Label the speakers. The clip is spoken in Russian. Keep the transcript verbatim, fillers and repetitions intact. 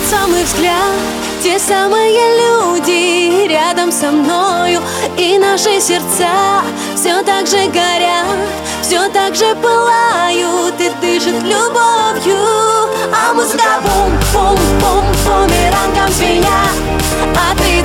Speaker 1: самый взгляд, те самые люди рядом со мною, и наши сердца все так же горят, все так же пылают и дышат любовью. А музыка бум-бум-бум, бумерангом звеня, а ты